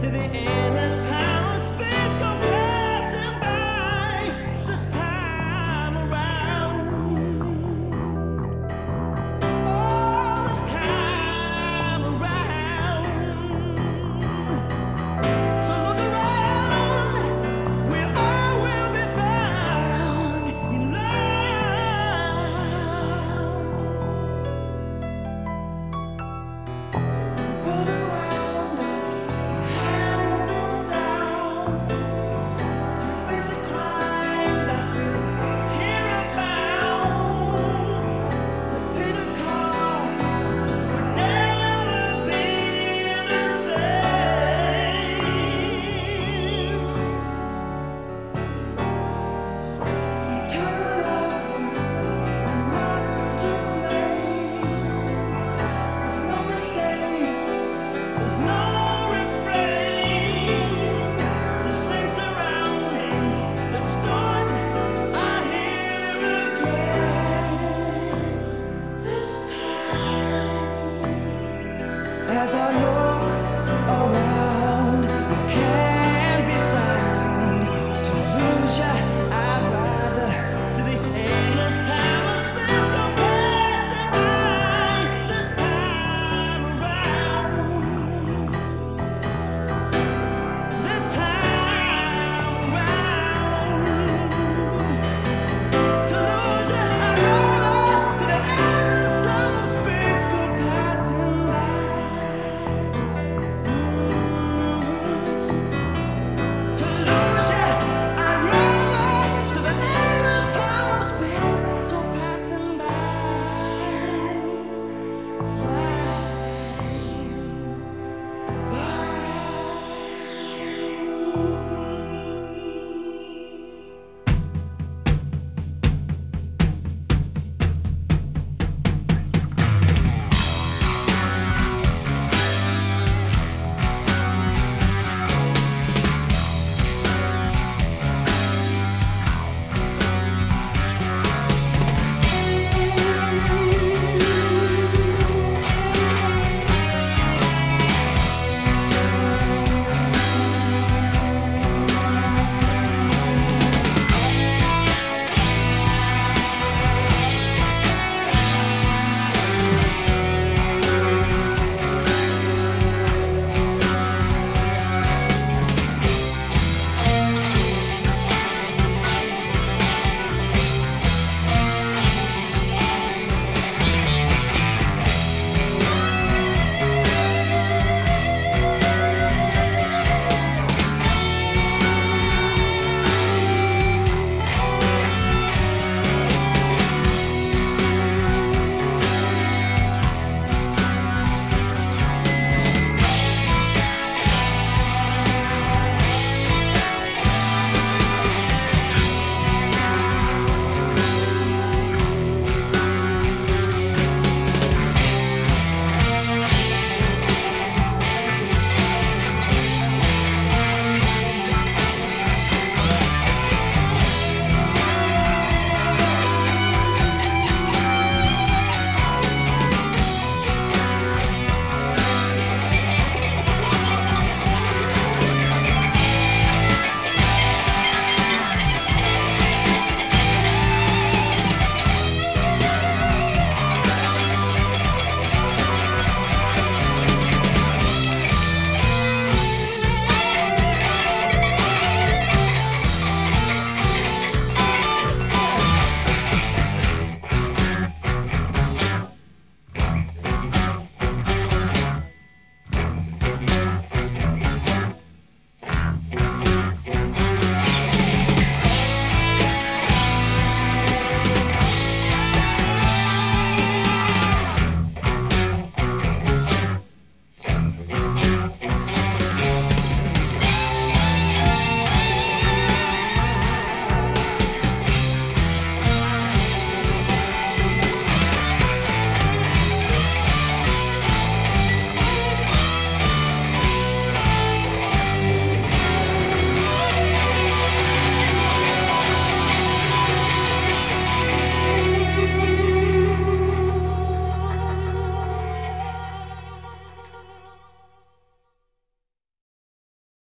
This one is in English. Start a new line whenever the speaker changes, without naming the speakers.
to the endless time of space go passing by this time around. All this time around. So look around, we all will be found in love. The world around us, hands and down. You face a crime that we'll hear about. To pay the cost would never be the same. Eternal lovers are not to blame. There's no mistake, there's no refrain. The same surroundings that stood are here again. This time, as I know.